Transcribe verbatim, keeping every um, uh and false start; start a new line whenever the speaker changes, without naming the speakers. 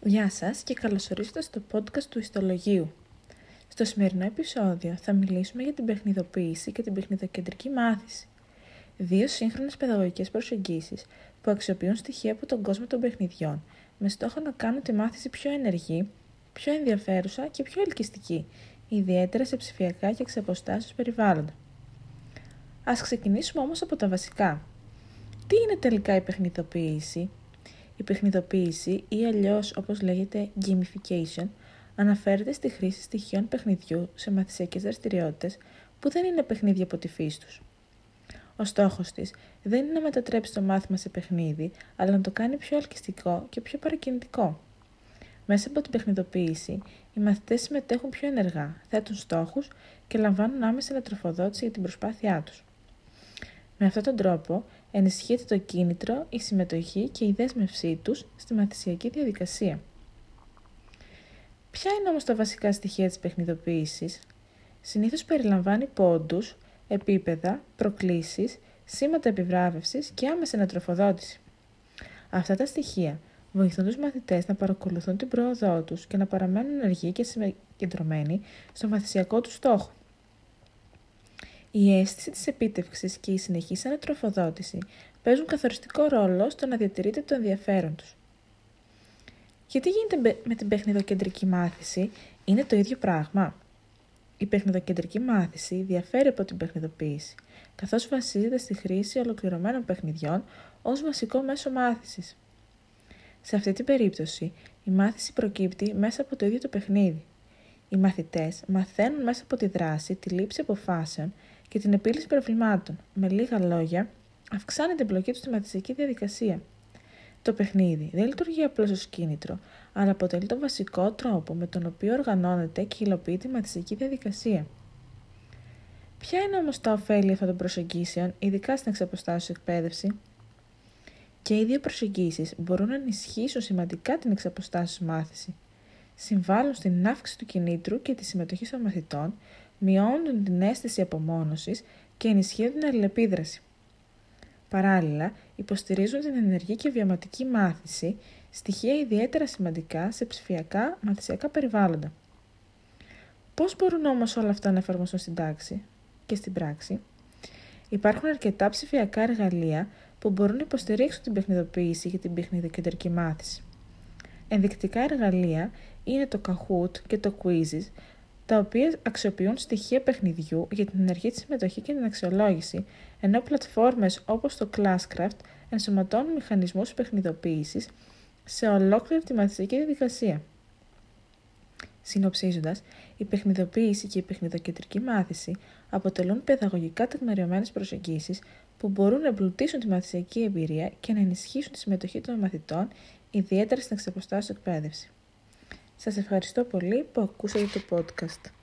Γεια σας και καλώς ορίσατε στο podcast του Ιστολογίου. Στο σημερινό επεισόδιο θα μιλήσουμε για την παιχνιδοποίηση και την παιχνιδοκεντρική μάθηση. Δύο σύγχρονες παιδαγωγικές προσεγγίσεις που αξιοποιούν στοιχεία από τον κόσμο των παιχνιδιών με στόχο να κάνουν τη μάθηση πιο ενεργή, πιο ενδιαφέρουσα και πιο ελκυστική, ιδιαίτερα σε ψηφιακά και εξ αποστάσεως περιβάλλοντα. Ας ξεκινήσουμε όμως από τα βασικά. Τι είναι τελικά η παιχνιδοποίηση? Η παιχνιδοποίηση ή αλλιώς όπως λέγεται gamification αναφέρεται στη χρήση στοιχείων παιχνιδιού σε μαθησιακές δραστηριότητες που δεν είναι παιχνίδια από τη φύση τους. Ο στόχος της δεν είναι να μετατρέψει το μάθημα σε παιχνίδι, αλλά να το κάνει πιο ελκυστικό και πιο παρακινητικό. Μέσα από την παιχνιδοποίηση, οι μαθητές συμμετέχουν πιο ενεργά, θέτουν στόχους και λαμβάνουν άμεση ανατροφοδότηση για την προσπάθειά τους. Με αυτόν τον τρόπο ενισχύεται το κίνητρο, η συμμετοχή και η δέσμευσή τους στη μαθησιακή διαδικασία. Ποια είναι όμως τα βασικά στοιχεία της παιχνιδοποίησης? Συνήθως περιλαμβάνει πόντους, επίπεδα, προκλήσεις, σήματα επιβράβευσης και άμεση ανατροφοδότηση. Αυτά τα στοιχεία βοηθούν τους μαθητές να παρακολουθούν την πρόοδό τους και να παραμένουν ενεργοί και συγκεντρωμένοι στο μαθησιακό τους στόχο. Η αίσθηση της επίτευξης και η συνεχής ανατροφοδότηση παίζουν καθοριστικό ρόλο στο να διατηρείται το ενδιαφέρον τους. Και τι γίνεται με την παιχνιδοκεντρική μάθηση? Είναι το ίδιο πράγμα? Η παιχνιδοκεντρική μάθηση διαφέρει από την παιχνιδοποίηση, καθώς βασίζεται στη χρήση ολοκληρωμένων παιχνιδιών ως βασικό μέσο μάθησης. Σε αυτή την περίπτωση, η μάθηση προκύπτει μέσα από το ίδιο το παιχνίδι. Οι μαθητές μαθαίνουν μέσα από τη δράση, τη λήψη αποφάσεων και την επίλυση προβλημάτων. Με λίγα λόγια, αυξάνει την εμπλοκή του στη μαθησιακή διαδικασία. Το παιχνίδι δεν λειτουργεί απλώς ως κίνητρο, αλλά αποτελεί τον βασικό τρόπο με τον οποίο οργανώνεται και υλοποιεί τη μαθησιακή διαδικασία. Ποια είναι όμως τα ωφέλη αυτών των προσεγγίσεων, ειδικά στην εξαποστάσεως εκπαίδευση? Και οι δύο προσεγγίσεις μπορούν να ενισχύσουν σημαντικά την εξαποστάσεως μάθηση. Συμβάλλουν στην αύξηση του κινήτρου και τη συμμετοχή των μαθητών, μειώνουν την αίσθηση απομόνωσης και ενισχύουν την αλληλεπίδραση. Παράλληλα, υποστηρίζουν την ενεργή και βιωματική μάθηση, στοιχεία ιδιαίτερα σημαντικά σε ψηφιακά μαθησιακά περιβάλλοντα. Πώς μπορούν όμως όλα αυτά να εφαρμοστούν στην τάξη και στην πράξη? Υπάρχουν αρκετά ψηφιακά εργαλεία που μπορούν να υποστηρίξουν την παιχνιδοποίηση και την παιχνιδοκεντρική μάθηση. Ενδεικτικά εργαλεία είναι το Kahoot και το Quizzes, τα οποία αξιοποιούν στοιχεία παιχνιδιού για την ενεργή της συμμετοχή και την αξιολόγηση, ενώ πλατφόρμες όπως το Classcraft ενσωματώνουν μηχανισμούς παιχνιδοποίησης σε ολόκληρη τη μαθησιακή διαδικασία. Συνοψίζοντας, η παιχνιδοποίηση και η παιχνιδοκεντρική μάθηση αποτελούν παιδαγωγικά τεκμηριωμένες προσεγγίσεις που μπορούν να εμπλουτίσουν τη μαθησιακή εμπειρία και να ενισχύσουν τη συμμετοχή των μαθητών, ιδιαίτερα στην εξαποστάσεως εκπαίδευση. Σας ευχαριστώ πολύ που ακούσατε το podcast.